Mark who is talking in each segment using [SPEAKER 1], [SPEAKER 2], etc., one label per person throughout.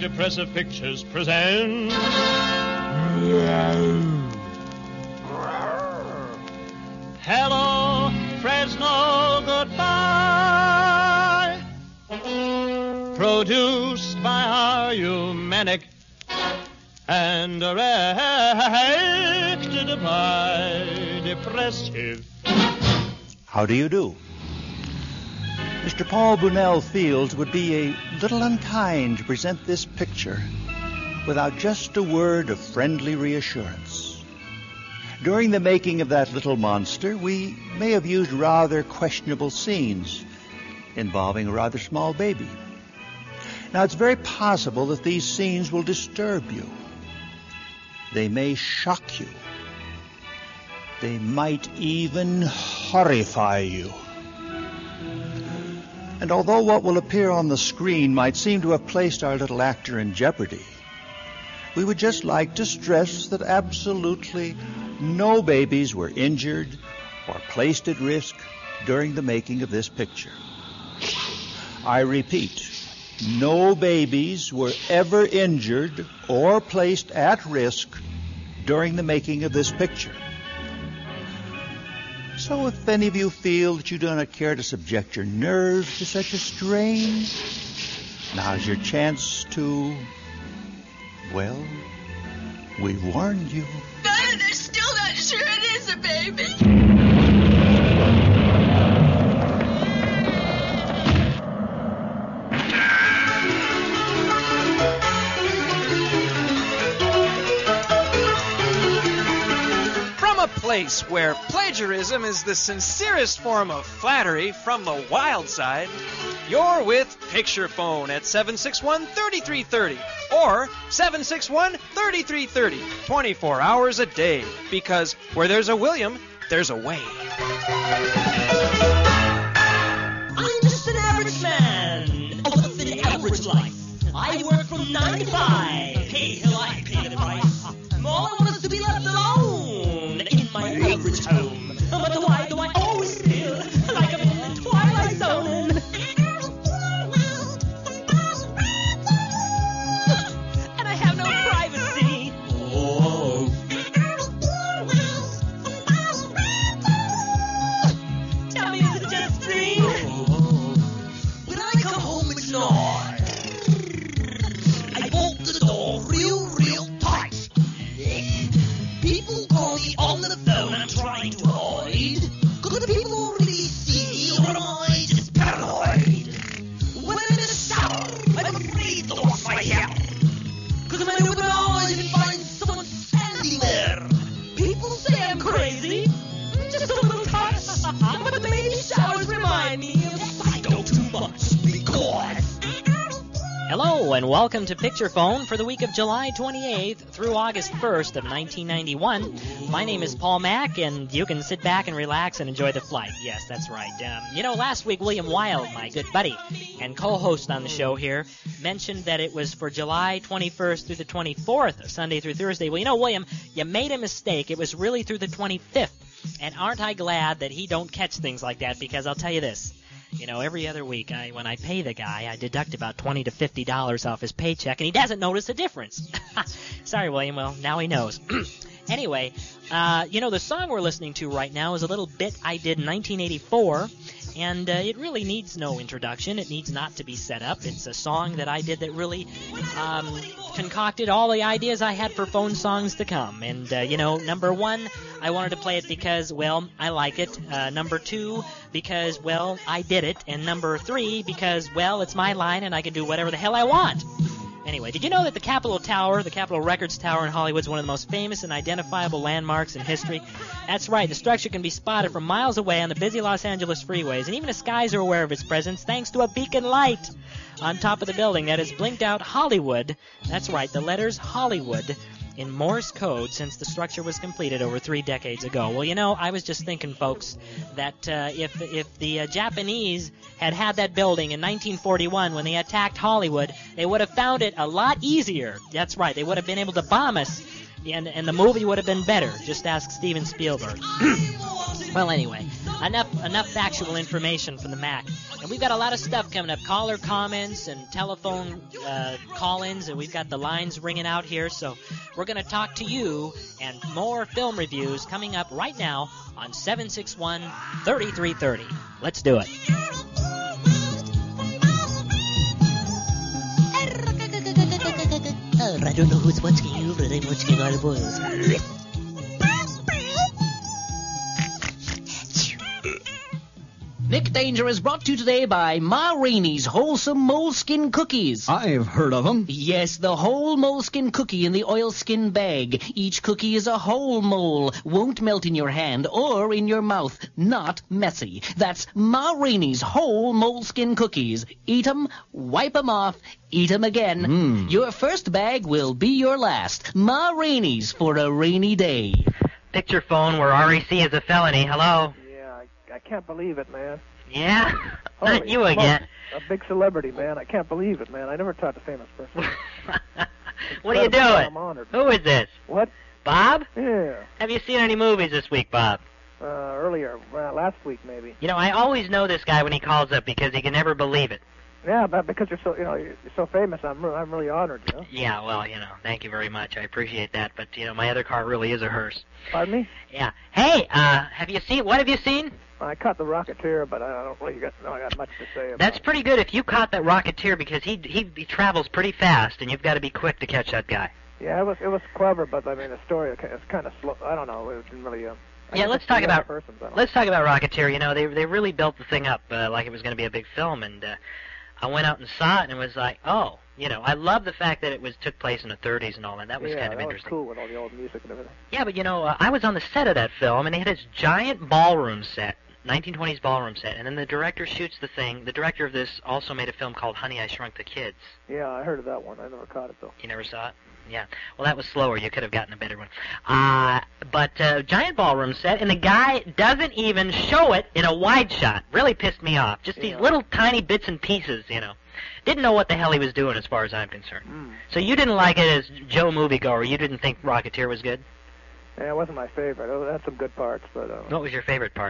[SPEAKER 1] Depressive Pictures present... Hello, Fresno, goodbye. Produced by our Humanic and directed by Depressive.
[SPEAKER 2] How do you do? Mr. Paul Brunel Fields would be a little unkind to present this picture without just a word of friendly reassurance. During the making of that little monster, we may have used rather questionable scenes involving a rather small baby. Now, it's very possible that these scenes will disturb you. They may shock you. They might even horrify you. And although what will appear on the screen might seem to have placed our little actor in jeopardy, we would just like to stress that absolutely no babies were injured or placed at risk during the making of this picture. I repeat, no babies were ever injured or placed at risk during the making of this picture. So if any of you feel that you do not care to subject your nerves to such a strain, now's your chance to, well, we warned you.
[SPEAKER 3] But they're still not sure it is a baby.
[SPEAKER 4] From a place where plagiarism is the sincerest form of flattery from the wild side, you're with Picture Phone at 761-3330 or 761-3330, 24 hours a day, because where there's a William, there's a way.
[SPEAKER 5] I'm just an average man with an average life. I work from 9 to 5. Pay till I pay the price. All I want is to be left alone in my average home. But why do I always feel like I'm in the Twilight Zone? And I have no privacy. Oh. Tell me, is it just a dream? When I come home at night, I bolt the door real tight. People call me on the phone, I'm trying to hide. Could the people already see me, or am I just paranoid? When I'm in the shower, I'm afraid to wash my hair. Cause I might open my eyes and find someone standing there. People say I'm crazy, just a little touch. But the baby showers remind me of Psycho too much, because...
[SPEAKER 6] Hello, and welcome to Picture Phone for the week of July 28th through August 1st of 1991. My name is Paul Mack, and you can sit back and relax and enjoy the flight. Yes, that's right. Last week, William Wilde, my good buddy and co-host on the show here, mentioned that it was for July 21st through the 24th, Sunday through Thursday. Well, William, you made a mistake. It was really through the 25th. And aren't I glad that he don't catch things like that, because I'll tell you this. Every other week, when I pay the guy, I deduct about $20 to $50 off his paycheck, and he doesn't notice a difference. Sorry, William. Well, now he knows. Anyway, the song we're listening to right now is a little bit I did in 1984, and it really needs no introduction. It needs not to be set up. It's a song that I did that really concocted all the ideas I had for phone songs to come. And, number one, I wanted to play it because, well, I like it. Number two, because, well, I did it. And number three, because, well, it's my line and I can do whatever the hell I want. Anyway, did you know that the Capitol Tower, the Capitol Records Tower in Hollywood, is one of the most famous and identifiable landmarks in history? That's right, the structure can be spotted from miles away on the busy Los Angeles freeways, and even the skies are aware of its presence thanks to a beacon light on top of the building that has blinked out Hollywood. That's right, the letters Hollywood in Morse code since the structure was completed over 3 decades ago. Well, I was just thinking, folks, that if the Japanese had that building in 1941 when they attacked Hollywood, they would have found it a lot easier. That's right, they would have been able to bomb us, and the movie would have been better. Just ask Steven Spielberg. Well, anyway, enough factual information from the Mac. And we've got a lot of stuff coming up. Caller comments and telephone call-ins, and we've got the lines ringing out here. So we're going to talk to you and more film reviews coming up right now on 761-3330. Let's do it.
[SPEAKER 5] I don't know who's watching you, but I'm watching all the boys. Nick Danger is brought to you today by Ma Rainey's Wholesome Moleskin Cookies.
[SPEAKER 7] I've heard of them.
[SPEAKER 5] Yes, the whole moleskin cookie in the oilskin bag. Each cookie is a whole mole. Won't melt in your hand or in your mouth. Not messy. That's Ma Rainey's whole moleskin cookies. Eat 'em, wipe 'em off, eat 'em again. Your first bag will be your last. Ma Rainey's for a rainy day.
[SPEAKER 8] Picture phone where REC is a felony. Hello?
[SPEAKER 9] I can't believe it, man.
[SPEAKER 8] Yeah?
[SPEAKER 9] Holy
[SPEAKER 8] Not you again.
[SPEAKER 9] A big celebrity, man. I can't believe it, man. I never talked to a famous person.
[SPEAKER 8] What are you doing?
[SPEAKER 9] I'm honored.
[SPEAKER 8] Who is this?
[SPEAKER 9] What?
[SPEAKER 8] Bob?
[SPEAKER 9] Yeah.
[SPEAKER 8] Have you seen any movies this week, Bob?
[SPEAKER 9] Earlier. Last week, maybe.
[SPEAKER 8] You know, I always know this guy when he calls up because he can never believe it.
[SPEAKER 9] Yeah, but because you're so famous, I'm really honored, you know.
[SPEAKER 8] Yeah, well, thank you very much. I appreciate that. But, my other car really is a hearse.
[SPEAKER 9] Pardon me?
[SPEAKER 8] Yeah. Hey, what have you seen?
[SPEAKER 9] I caught the Rocketeer, but I don't really got much to say about
[SPEAKER 8] That's
[SPEAKER 9] it.
[SPEAKER 8] pretty good if you caught that Rocketeer because he travels pretty fast, and you've got to be quick to catch that guy.
[SPEAKER 9] Yeah, it was clever, but I mean the story is kind of slow. I don't know. It didn't really.
[SPEAKER 8] Let's talk about Rocketeer. They really built the thing up like it was going to be a big film, and I went out and saw it and was like, oh, I love the fact that it took place in the 30s and all that. That was kind of interesting.
[SPEAKER 9] Yeah, that was cool with all the old music and everything.
[SPEAKER 8] Yeah, but I was on the set of that film, and they had this giant ballroom set. 1920s ballroom set, and then the director shoots the thing. The director of this also made a film called Honey, I Shrunk the Kids.
[SPEAKER 9] Yeah, I heard of that one. I never caught it, though.
[SPEAKER 8] You never saw it? Yeah. Well, that was slower. You could have gotten a better one. But giant ballroom set, and the guy doesn't even show it in a wide shot. Really pissed me off. Just these little tiny bits and pieces, Didn't know what the hell he was doing as far as I'm concerned. So you didn't like it as Joe moviegoer. You didn't think Rocketeer was good?
[SPEAKER 9] Yeah, it wasn't my favorite. It had some good parts, but...
[SPEAKER 8] What was your favorite part?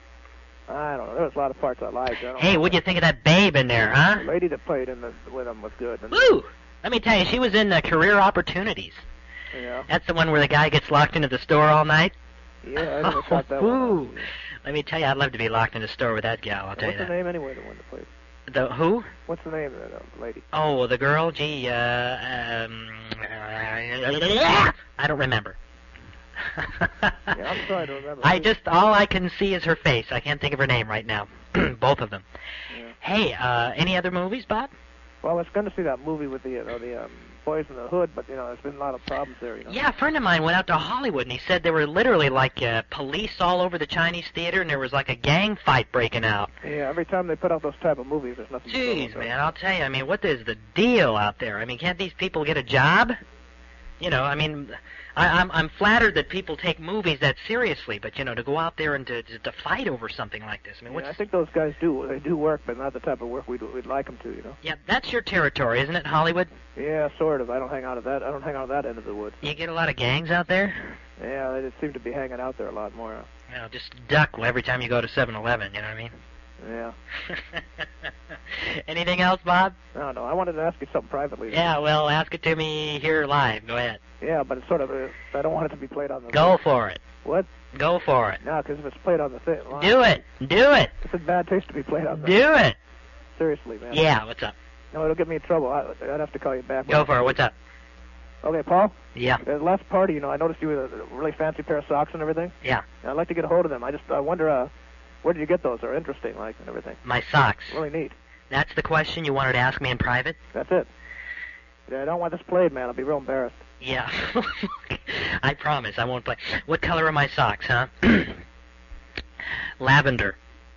[SPEAKER 9] I don't know. There was a lot of parts I liked.
[SPEAKER 8] Hey, what'd you think of that babe in there, huh?
[SPEAKER 9] The lady that played with him was good.
[SPEAKER 8] Woo! Let me tell you, she was in Career Opportunities.
[SPEAKER 9] Yeah.
[SPEAKER 8] That's the one where the guy gets locked into the store all night?
[SPEAKER 9] Yeah, I never caught that one.
[SPEAKER 8] Let me tell you, I'd love to be locked in a store with that gal, I'll tell you that.
[SPEAKER 9] What's her name anyway, the one that played?
[SPEAKER 8] The who?
[SPEAKER 9] What's the name of that lady?
[SPEAKER 8] Oh, the girl? Gee, I don't remember.
[SPEAKER 9] Yeah, I'm sorry to remember.
[SPEAKER 8] All I can see is her face. I can't think of her name right now. Both of them.
[SPEAKER 9] Yeah.
[SPEAKER 8] Hey, any other movies, Bob?
[SPEAKER 9] Well, I was going to see that movie with the Boys in the Hood, but there's been a lot of problems there.
[SPEAKER 8] Yeah, a friend of mine went out to Hollywood and he said there were literally like police all over the Chinese theater, and there was like a gang fight breaking out.
[SPEAKER 9] Yeah, every time they put out those type of movies, there's nothing.
[SPEAKER 8] Jeez, man, I'll tell you. I mean, what is the deal out there? I mean, can't these people get a job? I'm flattered that people take movies that seriously, but to go out there and to fight over something like this. I mean,
[SPEAKER 9] I think those guys do. They do work, but not the type of work we'd like them to.
[SPEAKER 8] Yeah, that's your territory, isn't it, Hollywood?
[SPEAKER 9] Yeah, sort of. I don't hang out at that end of the woods.
[SPEAKER 8] You get a lot of gangs out there?
[SPEAKER 9] Yeah, they just seem to be hanging out there a lot more.
[SPEAKER 8] Just duck every time you go to 7-Eleven. You know what I mean?
[SPEAKER 9] Yeah.
[SPEAKER 8] Anything else, Bob?
[SPEAKER 9] No. I wanted to ask you something privately.
[SPEAKER 8] Yeah, well, ask it to me here live. Go ahead.
[SPEAKER 9] Yeah, but it's sort of I don't want it to be played on the...
[SPEAKER 8] Go for it.
[SPEAKER 9] What?
[SPEAKER 8] Go for it.
[SPEAKER 9] No, because if it's played on the thing...
[SPEAKER 8] Do it.
[SPEAKER 9] It's in bad taste to be played on the...
[SPEAKER 8] Do it.
[SPEAKER 9] Seriously, man.
[SPEAKER 8] Yeah, what's up?
[SPEAKER 9] No, it'll get me in trouble. I'd have to call you back.
[SPEAKER 8] Go for it. What's up?
[SPEAKER 9] Okay, Paul?
[SPEAKER 8] Yeah.
[SPEAKER 9] The last party, I noticed you with a really fancy pair of socks and everything.
[SPEAKER 8] Yeah.
[SPEAKER 9] I'd like to get a hold of them. I wonder, where did you get those? They're interesting, and everything.
[SPEAKER 8] My socks.
[SPEAKER 9] Really neat.
[SPEAKER 8] That's the question you wanted to ask me in private?
[SPEAKER 9] That's it. Yeah, I don't want this played, man. I'll be real embarrassed.
[SPEAKER 8] Yeah. I promise I won't play. What color are my socks, huh? Lavender.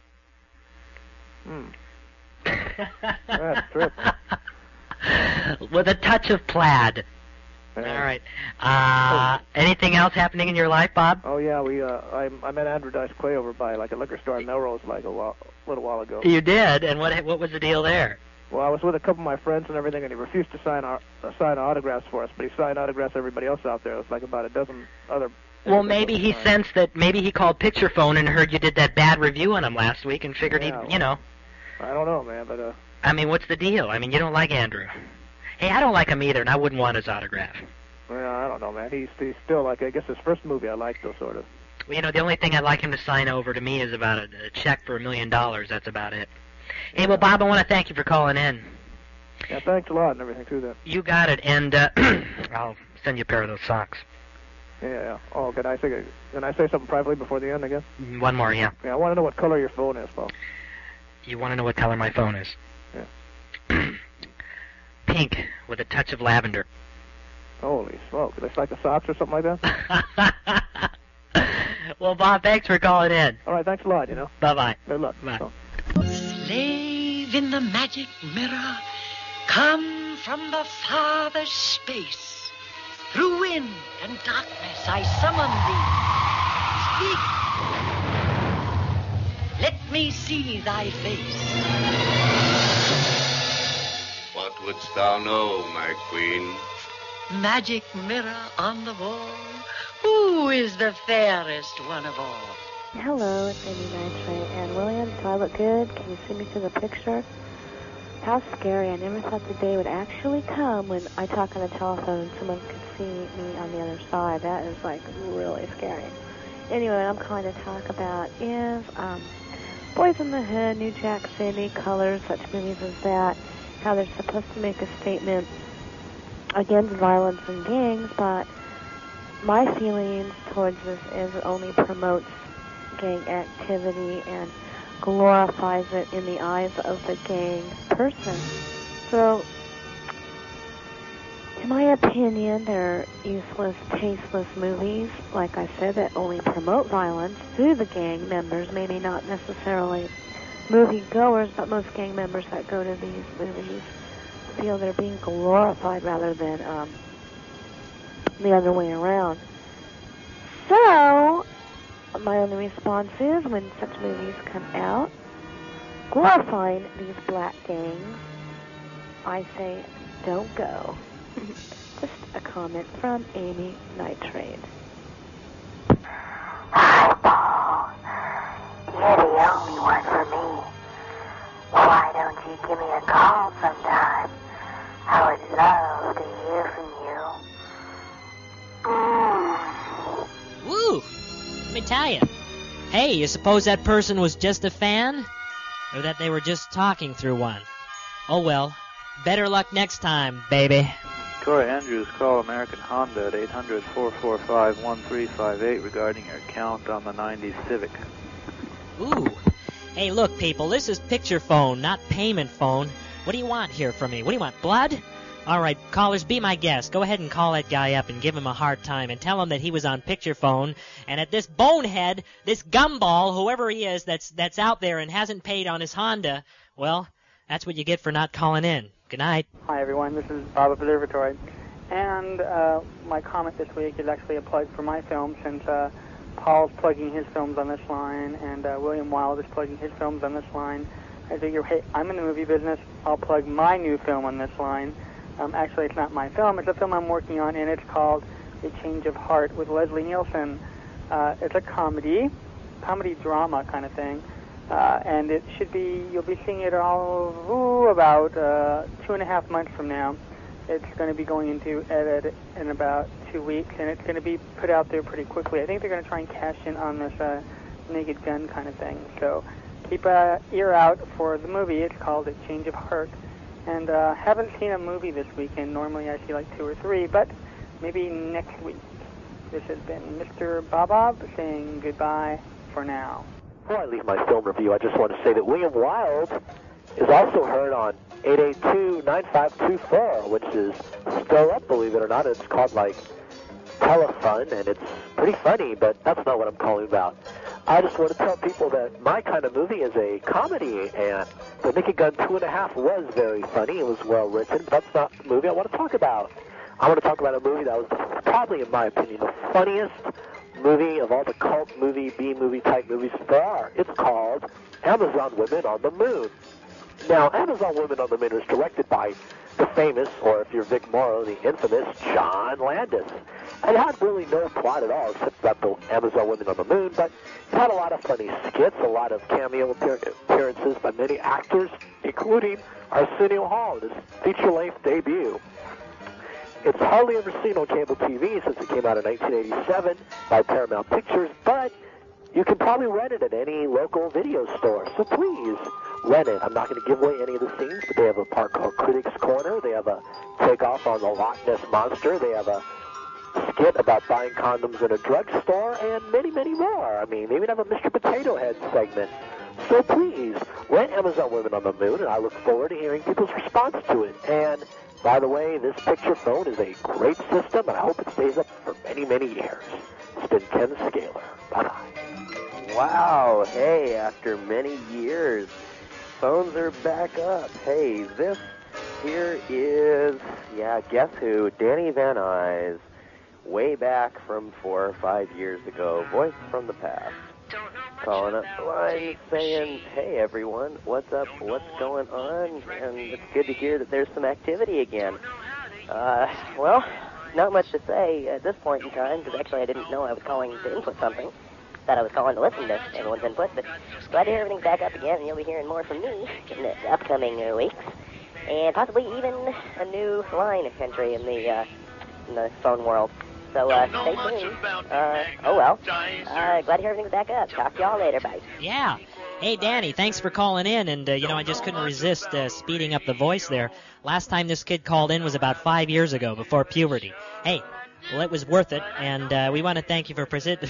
[SPEAKER 9] That's true.
[SPEAKER 8] With a touch of plaid. All right. Anything else happening in your life, Bob?
[SPEAKER 9] Oh yeah, I met Andrew Dice Clay over by a liquor store in Melrose a little while ago.
[SPEAKER 8] You did, and what was the deal there?
[SPEAKER 9] Well, I was with a couple of my friends and everything, and he refused to sign autographs for us, but he signed autographs everybody else out there. It was about a dozen other.
[SPEAKER 8] Well, maybe he sensed that. Maybe he called Picture Phone and heard you did that bad review on him last week, and figured
[SPEAKER 9] I don't know, man, but
[SPEAKER 8] I mean, what's the deal? I mean, you don't like Andrew. Hey, I don't like him either, and I wouldn't want his autograph.
[SPEAKER 9] well, I don't know, man. He's still like, I guess his first movie I liked, though, sort of.
[SPEAKER 8] Well, you know, the only thing I'd like him to sign over to me is about a check for $1 million. That's about it. Hey, well, Bob, I want to thank you for calling in.
[SPEAKER 9] Yeah, thanks a lot and everything too. Then.
[SPEAKER 8] You got it, and I'll send you a pair of those socks.
[SPEAKER 9] Yeah. Oh, can I say something privately before the end, I guess?
[SPEAKER 8] One more, yeah.
[SPEAKER 9] Yeah, I want to know what color your phone is, Paul.
[SPEAKER 8] You want to know what color my phone is?
[SPEAKER 9] Yeah.
[SPEAKER 8] Pink with a touch of lavender.
[SPEAKER 9] Holy smoke! Looks like the socks or something like that.
[SPEAKER 8] Well, Bob, thanks for calling in.
[SPEAKER 9] All right, thanks a lot.
[SPEAKER 8] Bye-bye.
[SPEAKER 9] Good luck.
[SPEAKER 8] Bye.
[SPEAKER 9] Oh.
[SPEAKER 5] Slave in the magic mirror, come from the farthest space. Through wind and darkness I summon thee. Speak. Let me see thy face.
[SPEAKER 7] What wouldst thou know, my queen?
[SPEAKER 5] Magic mirror on the wall, who is the fairest one of all?
[SPEAKER 10] Hello, it's Amy Nitrate. And William, do I look good? Can you see me through the picture? How scary. I never thought the day would actually come when I talk on the telephone and someone could see me on the other side. That is, like, really scary. Anyway, what I'm calling to talk about is Boys in the Hood, New Jack City, Colors, such movies as that, how they're supposed to make a statement against violence and gangs, but my feelings towards this is it only promotes gang activity and glorifies it in the eyes of the gang person. So, in my opinion, they're useless, tasteless movies, like I said, that only promote violence through the gang members, maybe not necessarily movie-goers, but most gang members that go to these movies feel they're being glorified rather than the other way around. So, my only response is when such movies come out glorifying these black gangs, I say don't go. Just a comment from Amy Nitrate.
[SPEAKER 11] Hi, Paul. You're the only one for me. Why don't you give me a call sometime? I would love to hear from you.
[SPEAKER 6] Woo! Let me tell you. Hey, you suppose that person was just a fan? Or that they were just talking through one? Oh well. Better luck next time, baby.
[SPEAKER 12] Cora Andrews, call American Honda at 800-445-1358 regarding your count on the 90s Civic.
[SPEAKER 6] Ooh. Hey, look, people, this is picture phone, not payment phone. What do you want here from me? What do you want, blood? All right, callers, be my guest. Go ahead and call that guy up and give him a hard time and tell him that he was on picture phone and that this bonehead, this gumball, whoever he is that's out there and hasn't paid on his Honda, well, that's what you get for not calling in. Good night.
[SPEAKER 13] Hi, everyone. This is Bob Observatory. And my comment this week is actually a plug for my film, since Paul's plugging his films on this line and William Wilde is plugging his films on this line. I figure, hey, I'm in the movie business. I'll plug my new film on this line. Actually, it's not my film. It's a film I'm working on, and it's called A Change of Heart with Leslie Nielsen. It's a comedy drama kind of thing. And it should be, you'll be seeing it all about 2.5 months from now. It's going to be going into edit in about 2 weeks, and it's going to be put out there pretty quickly. I think they're going to try and cash in on this Naked Gun kind of thing. So keep an ear out for the movie. It's called A Change of Heart. And haven't seen a movie this weekend. Normally I see like 2 or 3, but maybe next week. This has been Mr. Bob saying goodbye for now.
[SPEAKER 14] Before I leave my film review, I just want to say that William Wilde is also heard on 882-9524, which is still up, believe it or not. It's called, like, Telefun, and it's pretty funny, but that's not what I'm calling about. I just want to tell people that my kind of movie is a comedy, and The Naked Gun 2.5 was very funny. It was well written, but that's not the movie I want to talk about. I want to talk about a movie that was probably, in my opinion, the funniest movie of all the cult movie, B-movie type movies there are. It's called Amazon Women on the Moon. Now, Amazon Women on the Moon was directed by the famous, or if you're Vic Morrow, the infamous John Landis. It had really no plot at all, except about the Amazon women on the moon, but it had a lot of funny skits, a lot of cameo appearances by many actors, including Arsenio Hall in his feature-length debut. It's hardly ever seen on cable TV since it came out in 1987 by Paramount Pictures, but you can probably rent it at any local video store, so please rent it. I'm not going to give away any of the scenes, but they have a part called Critics Corner. They have a takeoff on the Loch Ness Monster. They have a skit about buying condoms in a drugstore, and many, many more. I mean, they even have a Mr. Potato Head segment. So please, rent Amazon Women on the Moon, and I look forward to hearing people's response to it. And, by the way, this picture phone is a great system, and I hope it stays up for many, many years. It's been Ken Scaler. Bye-bye.
[SPEAKER 15] Wow, hey, after many years, phones are back up. Hey, this here is, guess who? Danny Van Nuys. Way back from 4 or 5 years ago, voice from the past, calling up the line saying, hey everyone, what's up, what's going on, and it's good to hear that there's some activity again. Well, not much to say at this point in time, because actually I didn't know I was calling to input something. Thought I was calling to listen to everyone's input, but glad to hear everything's back up again, and you'll be hearing more from me in the upcoming weeks, and possibly even a new line entry in the phone world. So stay tuned. Glad to hear everything's back up. Talk to y'all later. Bye.
[SPEAKER 6] Yeah. Hey, Danny, thanks for calling in. And, I just couldn't resist speeding up the voice there. Last time this kid called in was about 5 years ago, before puberty. Hey, well, it was worth it. And we want to thank you for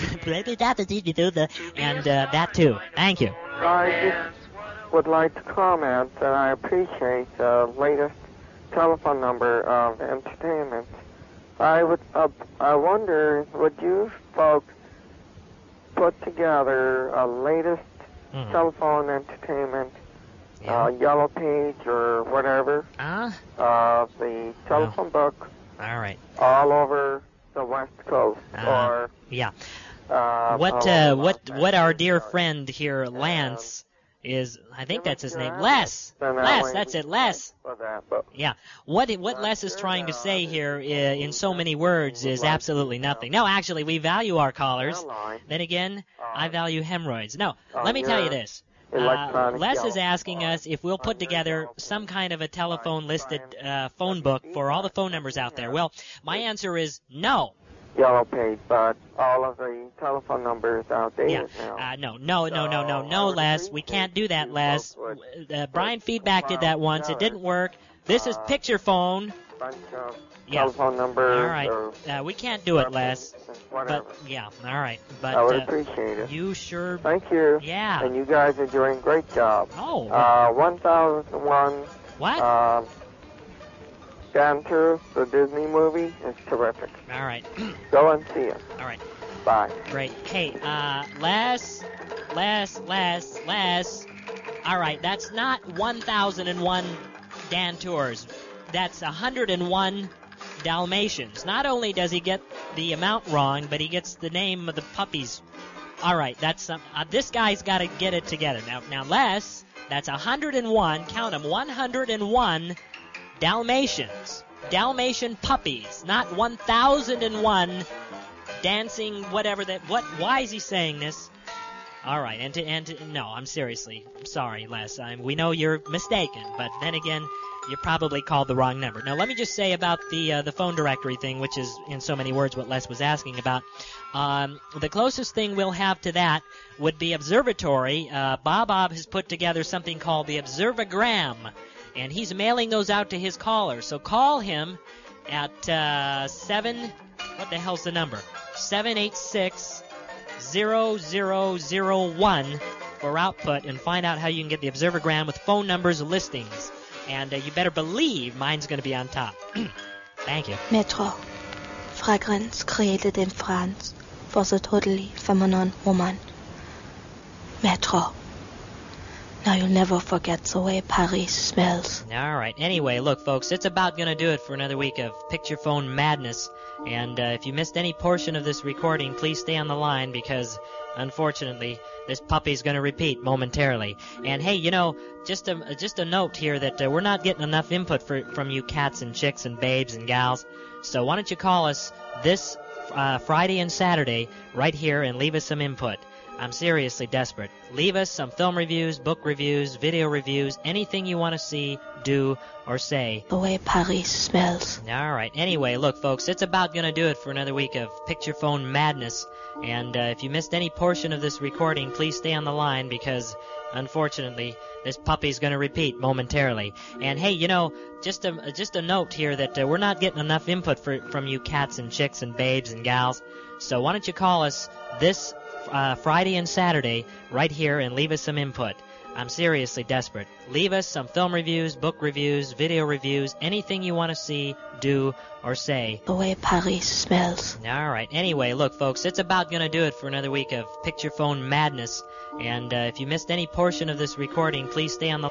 [SPEAKER 6] and that, too. Thank you.
[SPEAKER 16] I just would like to comment that I appreciate the latest telephone number of entertainment. I wonder, would you folks put together a latest telephone entertainment, Yellow Page or whatever, the telephone book,
[SPEAKER 6] all right,
[SPEAKER 16] all over the West Coast, or
[SPEAKER 6] what our dear friend here, Lance, is, I think that's his name, Les. Les, that's it, Les. Yeah. What Les is trying to say here in so many words is absolutely nothing. No, actually, we value our callers. Then again, I value hemorrhoids. No, let me tell you this. Les is asking us if we'll put together some kind of a telephone listed phone book for all the phone numbers out there. Well, my answer is no.
[SPEAKER 16] Yellow Page, but all of the telephone numbers outdated now.
[SPEAKER 6] No, Les. We can't do that, Les. Brian Feedback did that once. It didn't work. This is Picture Phone.
[SPEAKER 16] Bunch of telephone numbers.
[SPEAKER 6] All right. We can't do it, Les.
[SPEAKER 16] Whatever.
[SPEAKER 6] But, all right. But,
[SPEAKER 16] I would appreciate it.
[SPEAKER 6] You sure...
[SPEAKER 16] Thank you.
[SPEAKER 6] Yeah.
[SPEAKER 16] And you guys are doing a great job.
[SPEAKER 6] Oh.
[SPEAKER 16] 1001...
[SPEAKER 6] What?
[SPEAKER 16] Dancer, the Disney movie, is terrific.
[SPEAKER 6] All right.
[SPEAKER 16] Go and see it.
[SPEAKER 6] All right.
[SPEAKER 16] Bye.
[SPEAKER 6] Great. Hey, Les. All right, that's not 1001 Dan Tours. That's 101 Dalmatians. Not only does he get the amount wrong, but he gets the name of the puppies. All right, that's this guy's got to get it together. Now, Les, that's 101, count them, 101 Dalmatians. Dalmatian puppies, not 1001 dancing whatever that. Why is he saying this? All right, no, I'm sorry, Les. We know you're mistaken, but then again, you probably called the wrong number. Now, let me just say about the phone directory thing, which is in so many words what Les was asking about. The closest thing we'll have to that would be Observatory. Bob has put together something called the Observagram, and he's mailing those out to his callers. So call him at what the hell's the number? 786-0001 for output, and find out how you can get the Observagram with phone numbers listings. And you better believe mine's going to be on top. Thank you.
[SPEAKER 17] Metro. Fragrance created in France for the totally feminine woman. Metro. Now you'll never forget the way Paris smells.
[SPEAKER 6] All right. Anyway, look, folks, it's about going to do it for another week of Picture Phone Madness. And if you missed any portion of this recording, please stay on the line because, unfortunately, this puppy's going to repeat momentarily. And, hey, just a note here that we're not getting enough input from you cats and chicks and babes and gals. So why don't you call us Friday and Saturday right here and leave us some input. I'm seriously desperate. Leave us some film reviews, book reviews, video reviews, anything you want to see, do, or say.
[SPEAKER 17] The way Paris smells.
[SPEAKER 6] All right. Anyway, look, folks, it's about going to do it for another week of Picture Phone Madness. And if you missed any portion of this recording, please stay on the line because, unfortunately, this puppy's going to repeat momentarily. And hey, you know, just a note here that we're not getting enough input from you cats and chicks and babes and gals. So why don't you call us this Friday and Saturday right here and leave us some input. I'm seriously desperate. Leave us some film reviews, book reviews, video reviews, anything you want to see, do, or say.
[SPEAKER 17] The way Paris smells.
[SPEAKER 6] All right. Anyway, look, folks, it's about going to do it for another week of Picture Phone Madness. And if you missed any portion of this recording, please stay on the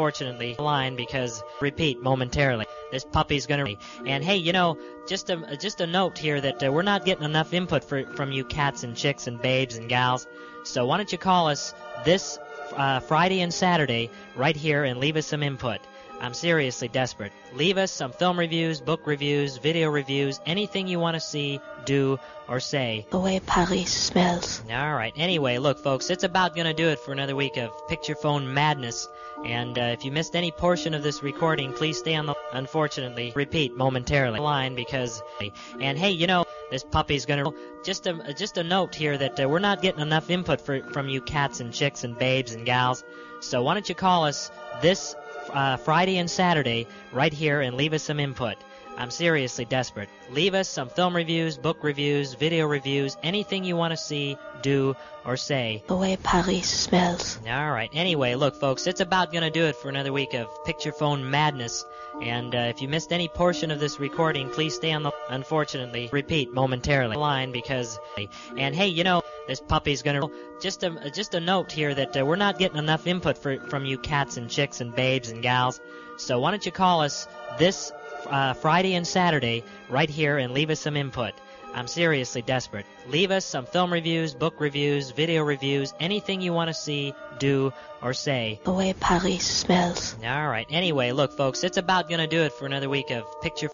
[SPEAKER 6] line because repeat momentarily. This puppy's going to... And hey, you know, just a note here that we're not getting enough input from you cats and chicks and babes and gals. So why don't you call us this Friday and Saturday right here and leave us some input. I'm seriously desperate. Leave us some film reviews, book reviews, video reviews, anything you want to see, do, or say.
[SPEAKER 17] The way Paris smells.
[SPEAKER 6] All right. Anyway, look, folks, it's about going to do it for another week of Picture Phone Madness. And if you missed any portion of this recording, please stay on the... Unfortunately, repeat momentarily. Line because... And hey, you know, this puppy's going to... Just a note here that we're not getting enough input from you cats and chicks and babes and gals. So why don't you call us this Friday and Saturday right here and leave us some input. I'm seriously desperate. Leave us some film reviews, book reviews, video reviews, anything you want to see, do, or say.
[SPEAKER 17] The way Paris smells.
[SPEAKER 6] All right. Anyway, look, folks, it's about going to do it for another week of Picture Phone Madness. And if you missed any portion of this recording, please stay on the... Unfortunately, repeat momentarily. Line because... And hey, you know, this puppy's going to... Just a note here that we're not getting enough input from you cats and chicks and babes and gals. So why don't you call us this Friday and Saturday right here and leave us some input. I'm seriously desperate. Leave us some film reviews, book reviews, video reviews, anything you want to see, do, or say.
[SPEAKER 17] The way Paris smells.
[SPEAKER 6] All right. Anyway, look, folks, it's about going to do it for another week of Picture